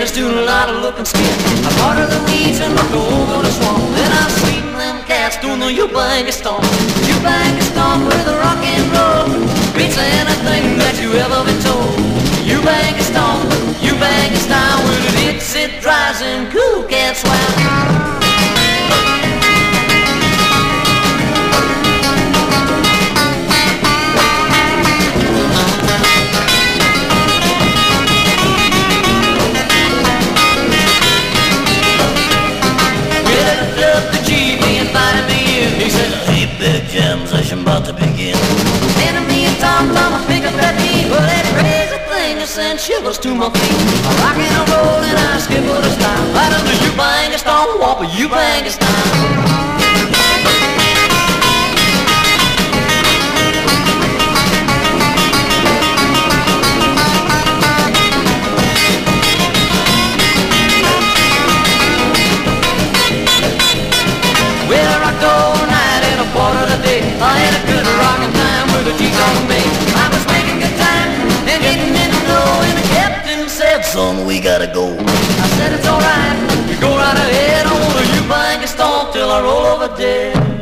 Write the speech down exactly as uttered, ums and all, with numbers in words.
a student, a lot of looking skin. I parted the weeds and looked over the swamp. Then I seen them cats doing the Eubank stomp. Eubank stomp with the rock and roll beats anything that you ever been told. Eubank stomp, Eubank style, when it hits, it drives them cool cats wild. About to begin. Handing me a tom tom, I pick up that beat, but that crazy thing just sends shivers to my feet. I rock and roll and I skip with a style. Right under Eubank stomp, walk a Eubank style. I had a good rockin' time with a G-Dog mate. I was making good time and getting in the know, and the captain said, son, we gotta go. I said, it's alright, you go right ahead. I want a Eubank stomp till I roll over dead.